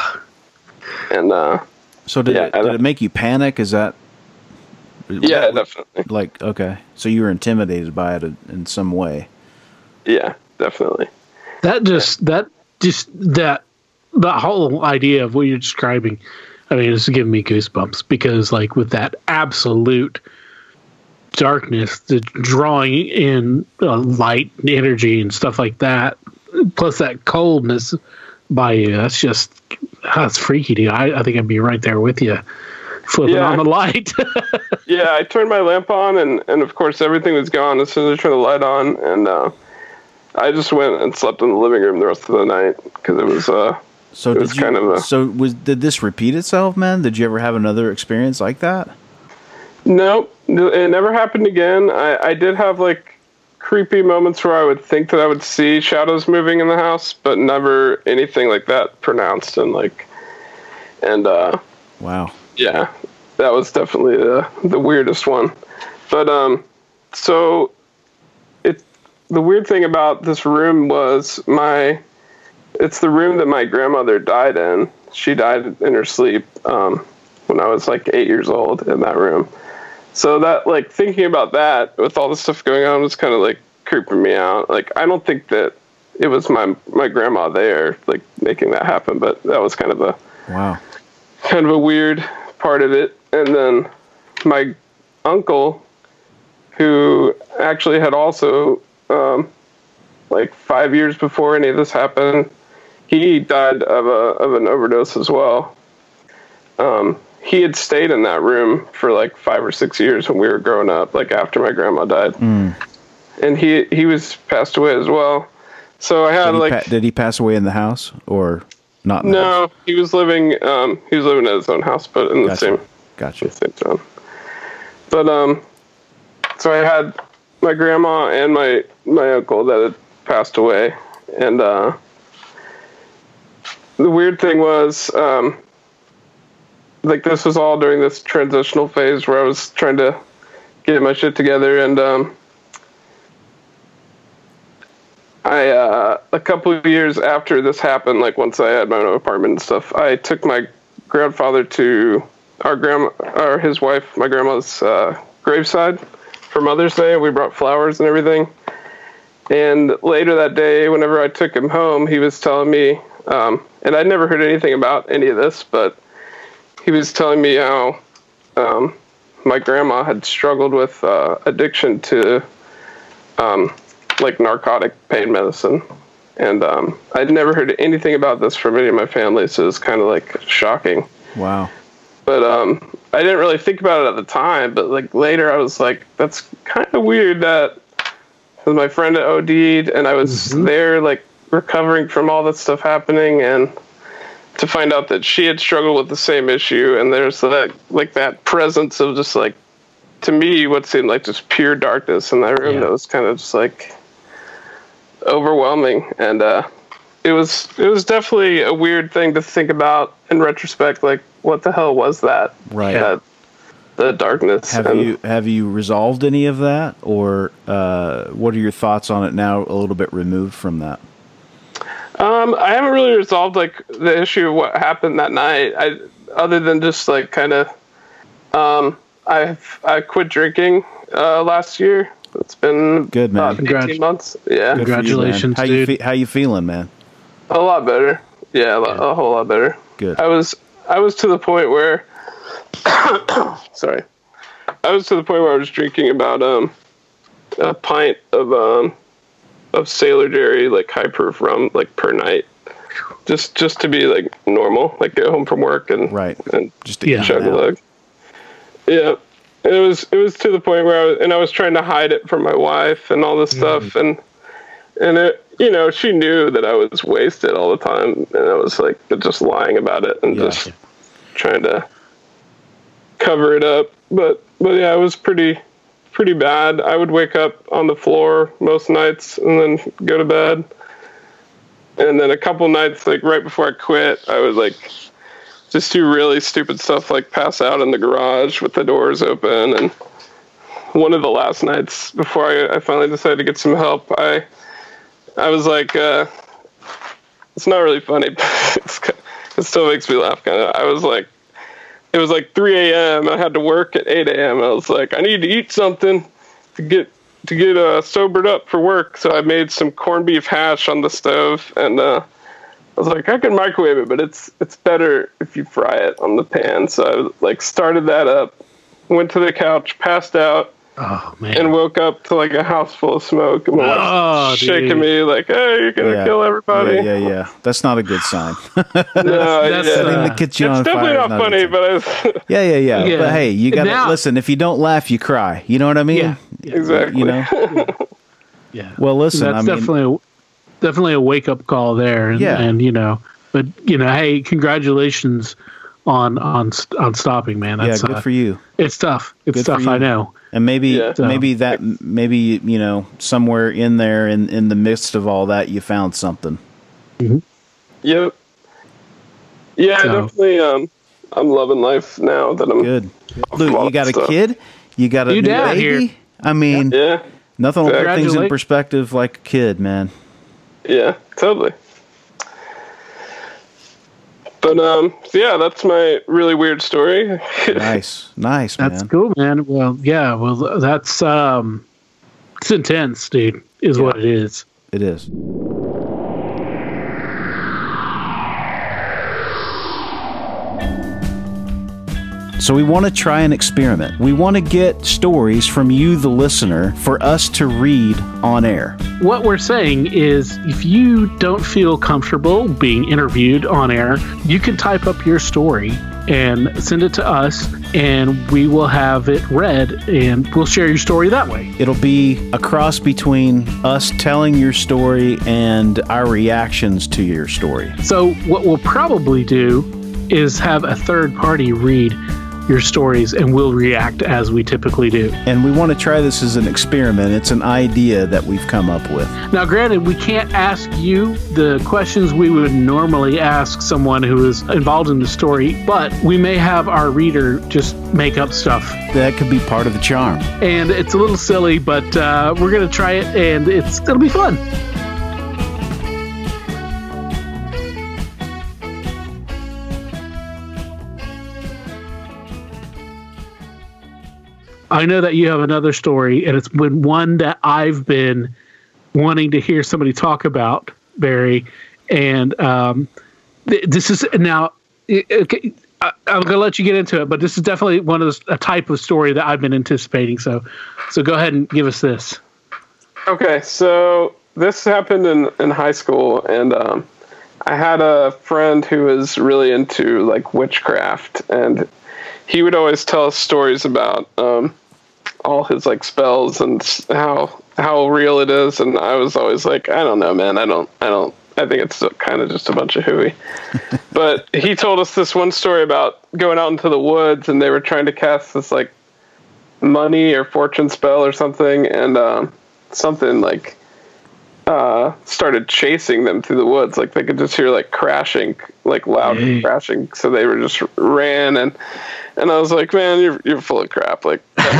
and uh, so did yeah, it, did it make you panic? Is that yeah, that, definitely. Like okay, so you were intimidated by it in some way. Yeah, definitely. That just yeah. that just that that whole idea of what you're describing. I mean, it's giving me goosebumps because like with that absolute. Darkness, the drawing in uh, light and energy and stuff like that, plus that coldness by you. That's just that's freaky, dude. I, I think I'd be right there with you, flipping yeah. on the light. yeah, I turned my lamp on, and, and of course everything was gone as soon as I turned the light on, and uh, I just went and slept in the living room the rest of the night because it was uh, so it it did was you, kind of a, so was did this repeat itself, man? Did you ever have another experience like that? Nope, it never happened again. I, I did have like creepy moments where I would think that I would see shadows moving in the house, but never anything like that pronounced and like, and uh, wow, yeah, that was definitely the the weirdest one. But um, so it the weird thing about this room was my, it's the room that my grandmother died in. She died in her sleep um, when I was like eight years old in that room. So that, like, thinking about that with all the stuff going on was kind of, like, creeping me out. Like, I don't think that it was my my grandma there, like, making that happen, but that was kind of a wow, kind of a weird part of it. And then my uncle, who actually had also, um, like, five years before any of this happened, he died of a of an overdose as well. Um, he had stayed in that room for like five or six years when we were growing up, like after my grandma died. Mm. And he he was passed away as well. So I had Did he, like pa- did he pass away in the house or not? In the no, house? he was living um he was living at his own house, but in the Gotcha. same Gotcha. the same town. But um, so I had my grandma and my my uncle that had passed away, and uh, the weird thing was um, like this was all during this transitional phase where I was trying to get my shit together, and um. I, uh, a couple of years after this happened, like once I had my own apartment and stuff, I took my grandfather to our grandma, or his wife, my grandma's uh, graveside for Mother's Day. We brought flowers and everything. And later that day, whenever I took him home, he was telling me, um, and I'd never heard anything about any of this, but he was telling me how um, my grandma had struggled with uh, addiction to um, like narcotic pain medicine. And um, I'd never heard anything about this from any of my family, so it was kind of like shocking. Wow. But um, I didn't really think about it at the time, but like later I was like, that's kind of weird that my friend had O D'd and I was mm-hmm. there like recovering from all that stuff happening, and to find out that she had struggled with the same issue, and there's that like that presence of just like, to me, what seemed like just pure darkness in that room. Yeah. That was kind of just like overwhelming, and uh, it was it was definitely a weird thing to think about in retrospect. Like, what the hell was that? Right. That, the darkness. Have and, you have you resolved any of that, or uh, what are your thoughts on it now, a little bit removed from that? Um, I haven't really resolved like the issue of what happened that night. I other than just like kind of, um, I I quit drinking uh, last year. It's been good, man. about Congrat- eighteen months. Yeah. Congratulations, you, how dude. You fe- how you feeling, man? A lot better. Yeah, a, lot, a whole lot better. Good. I was I was to the point where, sorry, I was to the point where I was drinking about um a pint of um of Sailor Jerry like high proof rum like per night, just just to be like normal, like get home from work and right and just to yeah. chug a lug. Yeah. And it was it was to the point where I was, and I was trying to hide it from my wife and all this mm. stuff, and and it, you know, she knew that I was wasted all the time, and I was like just lying about it and yeah. just trying to cover it up. But but yeah, it was pretty pretty bad. I would wake up on the floor most nights and then go to bed, and then a couple nights like right before I quit, I would like just do really stupid stuff like pass out in the garage with the doors open. And one of the last nights before I, I finally decided to get some help, I I was like, uh, it's not really funny, but it's, it still makes me laugh kind of. I was like, it was like three a.m. I had to work at eight a.m. I was like, I need to eat something to get to get uh, sobered up for work. So I made some corned beef hash on the stove, and uh, I was like, I can microwave it, but it's it's better if you fry it on the pan. So I like started that up, went to the couch, passed out, oh, man. and woke up to like a house full of smoke. And my wife oh, shaking dude. me like, hey, you're going to yeah. kill everybody. Yeah, yeah, yeah. That's not a good sign. no, that's, yeah. uh, that gets you it's on definitely fire, not funny, but I was yeah, yeah, yeah, yeah. But hey, you got to now, listen. If you don't laugh, you cry. You know what I mean? Yeah, yeah. Exactly. You know? yeah. Well, listen, that's I mean, definitely a, definitely a wake up call there. And, Yeah. and you know, but you know, hey, congratulations on on on stopping, man. That's, yeah, good uh, for you. It's tough. It's Good for tough. you. I know. And maybe, Yeah. maybe that, maybe you know, somewhere in there, in in the midst of all that, you found something. Mm-hmm. Yep. Yeah, So. definitely. Um, I'm loving life now that I'm Good. off Luke, of all you got that a stuff. kid? You got a You new dad baby? here. I mean, Yeah, nothing will put things in Congratulations. perspective like a kid, man. yeah, totally. But um, so yeah, that's my really weird story. Nice, nice, That's man. cool, man. Well, yeah. Well, that's um, it's intense, dude. Is Yeah. what it is. It is. So we want to try an experiment. We want to get stories from you, the listener, for us to read on air. What we're saying is, if you don't feel comfortable being interviewed on air, you can type up your story and send it to us, and we will have it read, and we'll share your story that way. It'll be a cross between us telling your story and our reactions to your story. So what we'll probably do is have a third party read your stories, and we'll react as we typically do. And we want to try this as an experiment. It's an idea that we've come up with. Now, granted, we can't ask you the questions we would normally ask someone who is involved in the story, but we may have our reader just make up stuff. That could be part of the charm. And it's a little silly, but uh, we're going to try it, and it's it'll be fun. I know that you have another story, and it's been one that I've been wanting to hear somebody talk about, Barry. And um, th- this is now, okay, I, I'm going to let you get into it, but this is definitely one of those, a type of story that I've been anticipating. So, so go ahead and give us this. Okay, so this happened in, in high school, and um, I had a friend who was really into like witchcraft, and he would always tell us stories about um, all his like spells and how how real it is. And I was always like, I don't know, man. I don't, I don't, I think it's kind of just a bunch of hooey. But he told us this one story about going out into the woods, and they were trying to cast this like money or fortune spell or something, and um, something like uh, started chasing them through the woods. Like they could just hear like crashing, like loud hey. crashing. So they were just ran, and and I was like, man, you're you're full of crap. Like,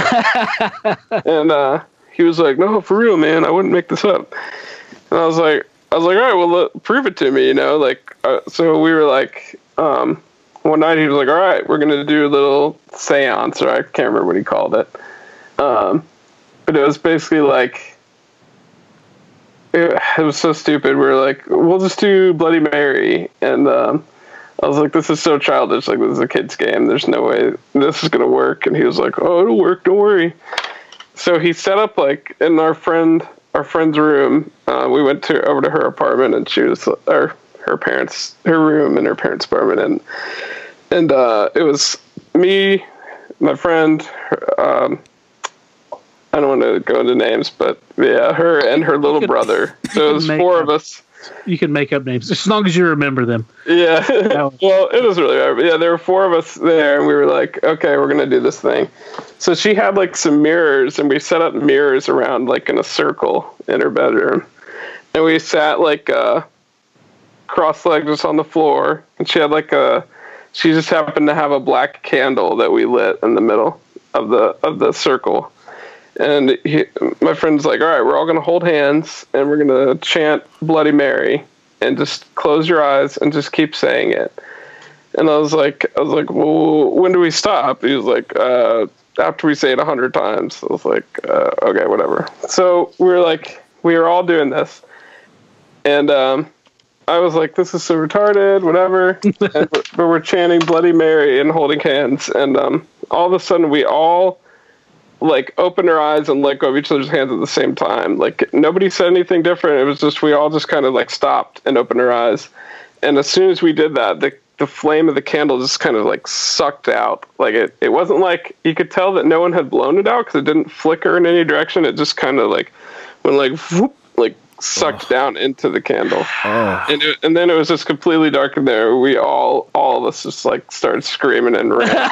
and uh, he was like, no, for real, man, I wouldn't make this up. And I was like, I was like, all right, well, look, prove it to me, you know, like. Uh, so we were like, um, one night he was like, all right, we're gonna do a little seance, or I can't remember what he called it. Um, but it was basically like, it, it was so stupid. We were like, we'll just do Bloody Mary, and um, I was like, this is so childish. Like, this is a kid's game. There's no way this is gonna work. And he was like, oh, it'll work. Don't worry. So he set up like in our friend, our friend's room. Uh, we went to over to her apartment, and she was, or her parents, her room in her parents' apartment, and and uh, it was me, my friend. Her, um, I don't want to go into names, but yeah, her and her little could, brother. So it was four up, of us. You can make up names as long as you remember them. Yeah. Well, it was really hard. But yeah, there were four of us there, and we were like, okay, we're gonna do this thing. So she had like some mirrors, and we set up mirrors around like in a circle in her bedroom, and we sat like uh, cross-legged just on the floor, and she had like a. She just happened to have a black candle that we lit in the middle of the of the circle. And he, my friend's like, all right, we're all going to hold hands, and we're going to chant Bloody Mary, and just close your eyes and just keep saying it. And I was like, I was like, well, when do we stop? He was like, uh, after we say it a hundred times. I was like, uh, okay, whatever. So we were like, we were all doing this. And um, I was like, this is so retarded, whatever. and, but we're chanting Bloody Mary and holding hands. And um, all of a sudden we all like opened our eyes and let go of each other's hands at the same time. Like nobody said anything different. It was just, we all just kind of like stopped and opened our eyes. And as soon as we did that, the, the flame of the candle just kind of like sucked out. Like it, it wasn't like, you could tell that no one had blown it out because it didn't flicker in any direction. It just kind of like went like, whoop, like sucked oh. down into the candle. Oh. And it, and then it was just completely dark in there. We all, all of us just like started screaming and ran.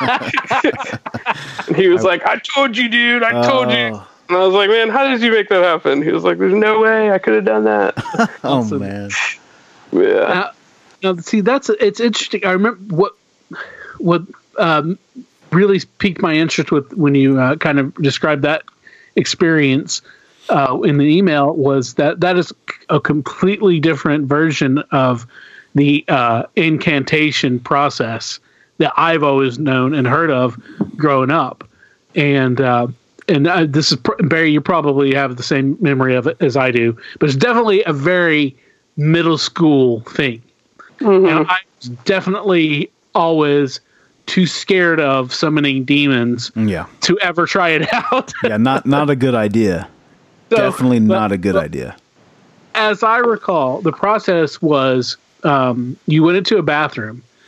And he was I, like, I told you, dude, I told oh. you. And I was like, man, how did you make that happen? He was like, there's no way I could have done that. Oh, so, man. Yeah. Now, now, see, that's, it's interesting. I remember what, what um, really piqued my interest with when you uh, kind of described that experience Uh, in the email was that that is a completely different version of the uh, incantation process that I've always known and heard of growing up. And uh, and uh, this is, Barry, you probably have the same memory of it as I do, but it's definitely a very middle school thing. Mm-hmm. And I was definitely always too scared of summoning demons yeah. to ever try it out. yeah, not not a good idea. So, Definitely not but, a good idea. As I recall, the process was um, you went into a bathroom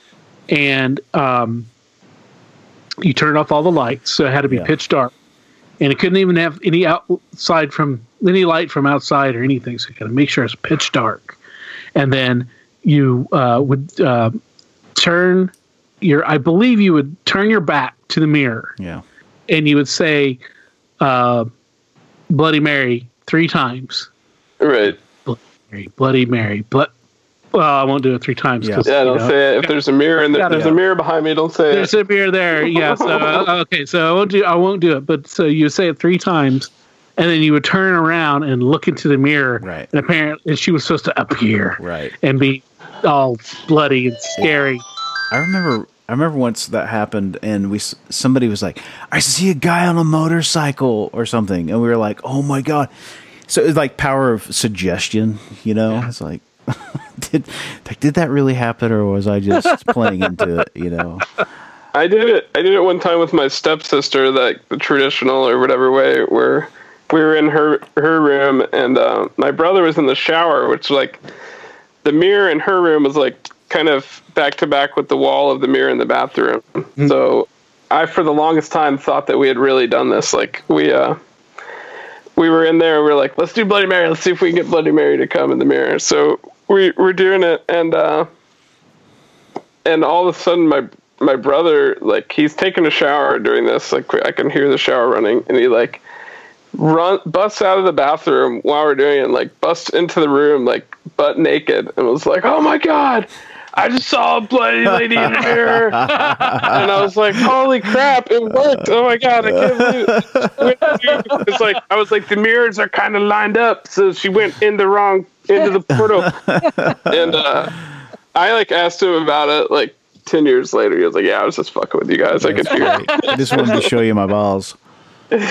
and um, you turned off all the lights, so it had to be Yeah. pitch dark, and it couldn't even have any outside from any light from outside or anything. So you got to make sure it's pitch dark, and then you uh, would uh, turn your. I believe you would turn your back to the mirror, Yeah. and you would say, uh, "Bloody Mary" three times. Right. Bloody Mary, Bloody Mary, blood. Well, I won't do it three times. Yeah. 'cause, Yeah, you don't know, say it. If there's a mirror and there, gotta- there's a mirror behind me, don't say There's it. a mirror there. Yeah. So uh, okay. So I won't do. I won't do it. But so you say it three times, and then you would turn around and look into the mirror. Right. And apparently, and she was supposed to appear. Right. And be all bloody and scary. I remember I remember once that happened, and we s- somebody was like, "I see a guy on a motorcycle" or something, and we were like, "Oh my god!" So it's like power of suggestion, you know? It's like, did like, did that really happen, or was I just playing into it? You know? I did it. I did it one time with my stepsister, like the traditional or whatever way, where we were in her her room, and uh, my brother was in the shower, which like the mirror in her room was like kind of back to back with the wall of the mirror in the bathroom. Mm-hmm. So I, for the longest time, thought that we had really done this. Like we uh, we were in there, and we were like, let's do Bloody Mary. Let's see if we can get Bloody Mary to come in the mirror. So we we're doing it, and uh, and all of a sudden my. My brother, like, he's taking a shower during this. Like, I can hear the shower running, and he like run busts out of the bathroom while we're doing it, and, like, busts into the room like butt naked, and was like, "Oh my god, I just saw a bloody lady in the mirror," and I was like, "Holy crap, it worked! Oh my god, I can't believe it!" It's like I was like, the mirrors are kind of lined up, so she went in the wrong into the portal, and uh, I like asked him about it, like. Ten years later, he was like, "Yeah, I was just fucking with you guys. I could hear it." I just wanted to show you my balls. Like,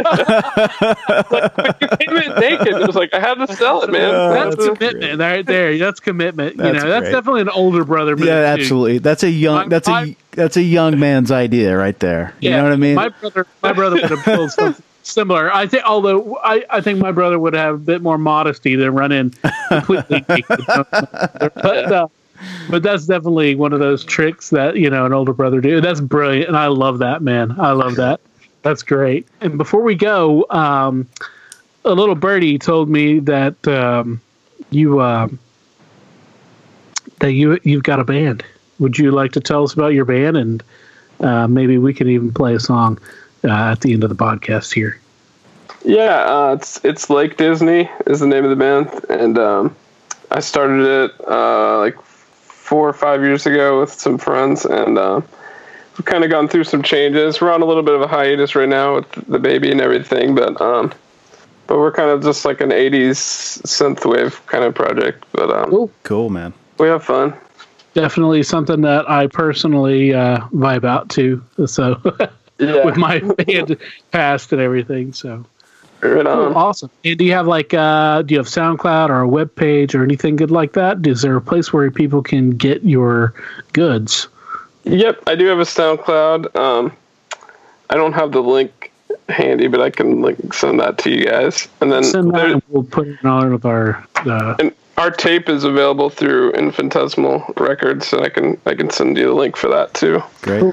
but you came in naked. It was like, I had to sell it, man. Uh, That's, that's commitment right there. That's commitment. That's you know, that's great. definitely an older brother move. Yeah, too. absolutely. That's a young. I'm- That's a I'm- that's a young man's idea right there. You Yeah, know what I mean? My brother, my brother would have pulled something similar. I think, although I, I think my brother would have a bit more modesty than run in completely naked. But, uh, but that's definitely one of those tricks that, you know, an older brother do. That's brilliant, and I love that, man. I love that. That's great. And before we go, um, a little birdie told me that um, you uh, that you you've got a band. Would you like to tell us about your band, and uh, maybe we can even play a song uh, at the end of the podcast here? Yeah, uh, it's it's Lake Disney is the name of the band, and um, I started it uh, like four or five years ago with some friends, and uh, we've kind of gone through some changes. We're on a little bit of a hiatus right now with the baby and everything, but um, but we're kind of just like an eighties synthwave kind of project. But um, Cool. Cool, man. we have fun. Definitely something that I personally uh, vibe out to. So Yeah, with my band past and everything. So right cool, on. awesome. And do you have like uh, do you have SoundCloud or a web page or anything good like that? Is there a place where people can get your goods? Yep, I do have a SoundCloud. Um, I don't have the link handy, but I can like send that to you guys. And then Send that there- and we'll put it in all of our uh, and our tape is available through Infinitesimal Records, and I can I can send you the link for that too. Great.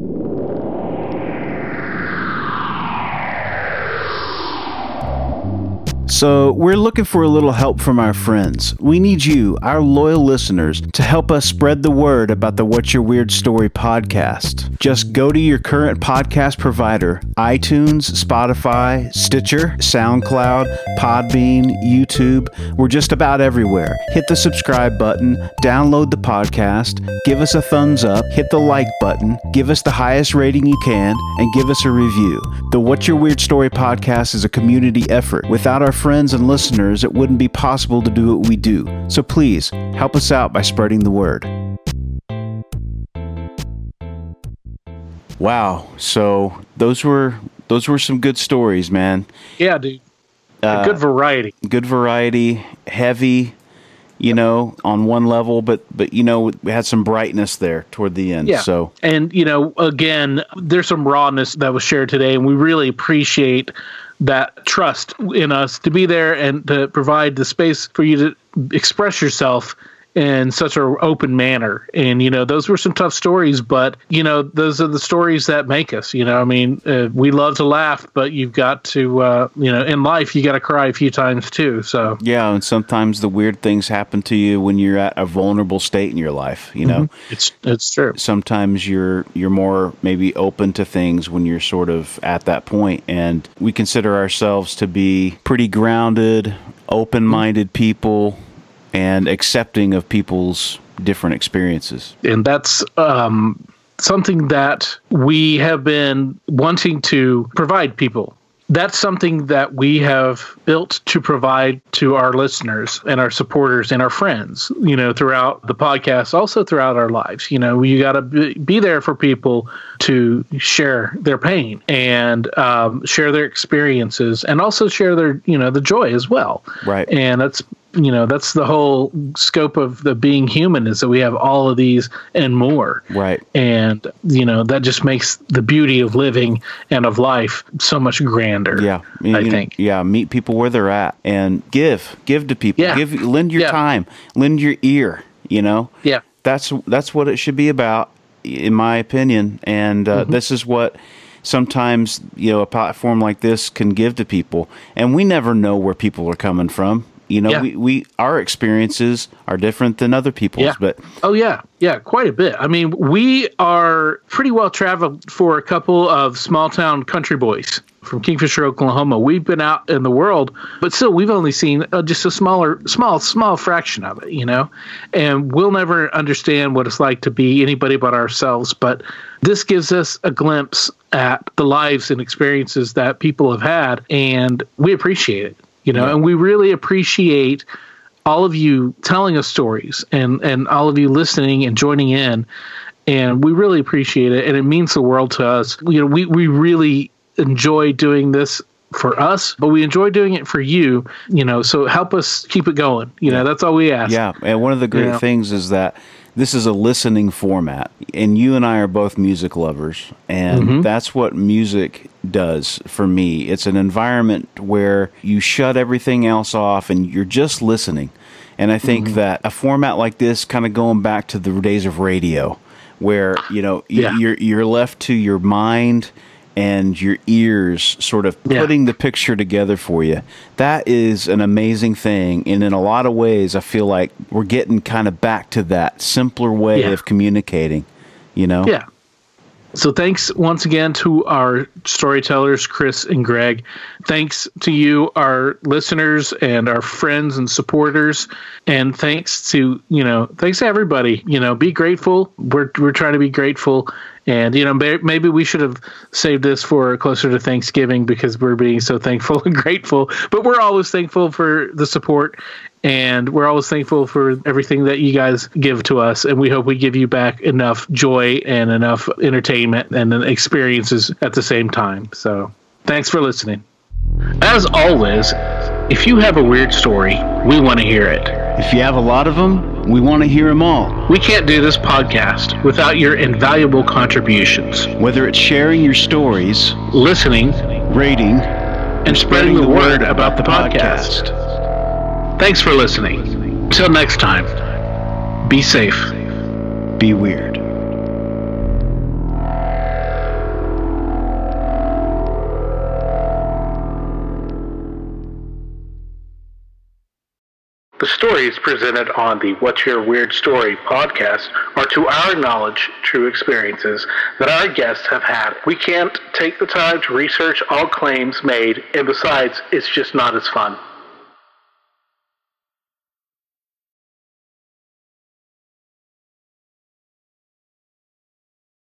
So, we're looking for a little help from our friends. We need you, our loyal listeners, to help us spread the word about the What's Your Weird Story podcast. Just go to your current podcast provider, iTunes, Spotify, Stitcher, SoundCloud, Podbean, YouTube. We're just about everywhere. Hit the subscribe button, download the podcast, give us a thumbs up, hit the like button, give us the highest rating you can, and give us a review. The What's Your Weird Story podcast is a community effort. Without our friends and listeners, it wouldn't be possible to do what we do. So please, help us out by spreading the word. Wow. So those were those were some good stories, man. yeah, dude. Uh, Good variety. good variety, heavy, you know, on one level, but but you know, we had some brightness there toward the end. Yeah. So And, you know, again, there's some rawness that was shared today, and we really appreciate that trust in us to be there and to provide the space for you to express yourself in such an open manner. And, you know, those were some tough stories, but, you know, those are the stories that make us, you know, I mean, uh, we love to laugh, but you've got to, uh, you know, in life, you got to cry a few times too. So, yeah. And sometimes the weird things happen to you when you're at a vulnerable state in your life, you know, mm-hmm. it's, it's true. Sometimes you're, you're more maybe open to things when you're sort of at that point. And we consider ourselves to be pretty grounded, open-minded people and accepting of people's different experiences. And that's um, something that we have been wanting to provide people. That's something that we have built to provide to our listeners and our supporters and our friends, you know, throughout the podcast, also throughout our lives. You know, you got to be, be there for people to share their pain and um, share their experiences and also share their, you know, the joy as well. Right. And that's, you know, that's the whole scope of the being human, is that we have all of these and more. Right. And, you know, that just makes the beauty of living and of life so much grander. Yeah. I you, think. Yeah. Meet people where they're at and give, give to people. Yeah. Give, lend your yeah. time, lend your ear, you know? Yeah. That's, that's what it should be about, in my opinion. And uh, mm-hmm. this is what sometimes, you know, a platform like this can give to people. And we never know where people are coming from. You know, yeah. we, we our experiences are different than other people's, yeah. but oh yeah, yeah, quite a bit. I mean, we are pretty well traveled for a couple of small town country boys from Kingfisher, Oklahoma. We've been out in the world, but still, we've only seen uh, just a smaller, small, small fraction of it. You know, and we'll never understand what it's like to be anybody but ourselves. But this gives us a glimpse at the lives and experiences that people have had, and we appreciate it. You know, yeah. and we really appreciate all of you telling us stories and, and all of you listening and joining in. And we really appreciate it. And it means the world to us. You know, we, we really enjoy doing this for us, but we enjoy doing it for you, you know, so help us keep it going. You know, that's all we ask. Yeah. And one of the great you know? things is that this is a listening format, and you and I are both music lovers, and mm-hmm. that's what music does for me. It's an environment where you shut everything else off and you're just listening. And I think mm-hmm. that a format like this, kind of going back to the days of radio, where, you know, yeah. you're you're left to your mind and your ears sort of putting yeah. the picture together for you. That is an amazing thing. And in a lot of ways, I feel like we're getting kind of back to that simpler way yeah. of communicating, you know? Yeah. So thanks once again to our storytellers, Chris and Greg. Thanks to you, our listeners and our friends and supporters. And thanks to, you know, thanks to everybody. You know, be grateful. We're we're trying to be grateful. And, you know, maybe we should have saved this for closer to Thanksgiving because we're being so thankful and grateful. But we're always thankful for the support, and we're always thankful for everything that you guys give to us. And we hope we give you back enough joy and enough entertainment and experiences at the same time. So thanks for listening. As always, if you have a weird story, we want to hear it. If you have a lot of them, we want to hear them all. We can't do this podcast without your invaluable contributions. Whether it's sharing your stories, listening, rating, and, and spreading, spreading the, the word about the podcast. podcast. Thanks for listening. Until next time, be safe. Be weird. The stories presented on the What's Your Weird Story podcast are, to our knowledge, true experiences that our guests have had. We can't take the time to research all claims made, and besides, it's just not as fun.